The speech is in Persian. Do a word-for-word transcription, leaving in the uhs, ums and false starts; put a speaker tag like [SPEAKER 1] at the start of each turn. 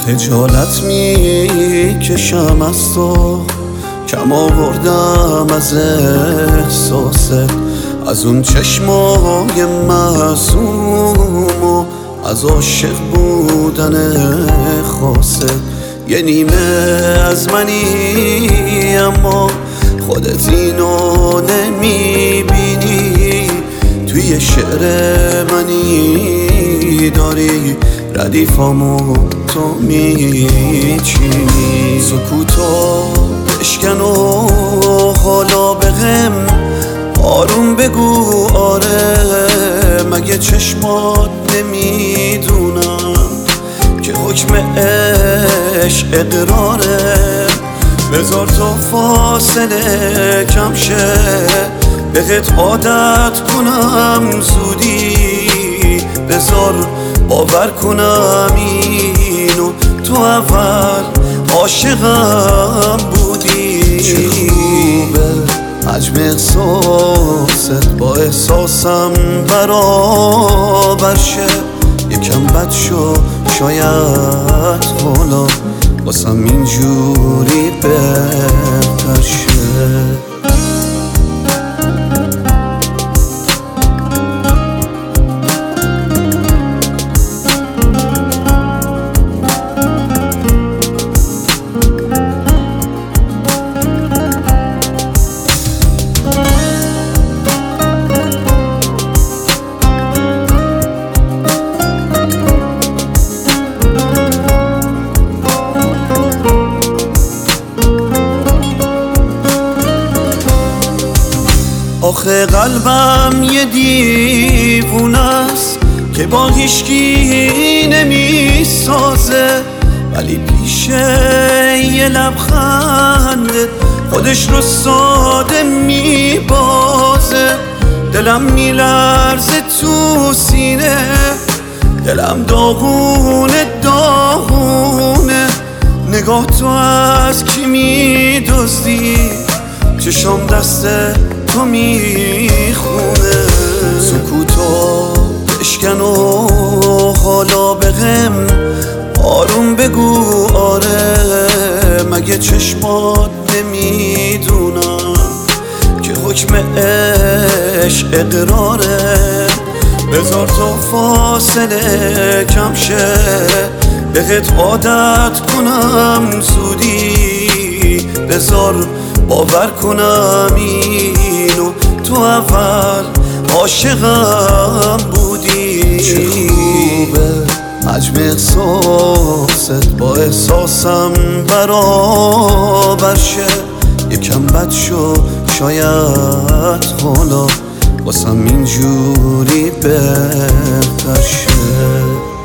[SPEAKER 1] خجالت میکشم از تو، کم آوردم از احساست، از اون چشمای معصوم و از عاشق بودن خاصت. یه نیمه از منی اما خودت اینو نمیبینی، توی شعر منی داری ردیفامو تو میچینی. سکوتو بشکن و حالا بهم آروم بگو آره، مگه چشمات نمیدونم که حکم عشق اقراره. بذار تا فاصله کم شه بهت عادت کنم زودی، بذار باور کنم اینو تو اول عاشقم بودی. چه خوبه حجم احساست با احساسم برابر شه، یکم بد شو شاید حالا واسم اینجوری بهتر شه. آخه قلبم یه دیوونه است که با هیچکی نمیسازه، ولی پیش یه لبخنده خودش رو ساده میبازه. دلم میلرزه تو سینه، دلم داغونه داغونه، نگاه تو از کی میدزدی، چشام دست تو میخونه. سکوتو بشکن و حالا بهم آروم بگو آره، مگه چشمات نمیدونم که حکم عشق اقراره. بذار تا فاصله کم شه بهت عادت کنم زودی، بذار باور کنم اینو تو اول عاشقم بودی. چه خوبه حجم احساست با احساسم برابر شه، یکم بد شو شاید حالا واسم اینجوری بهتر شه.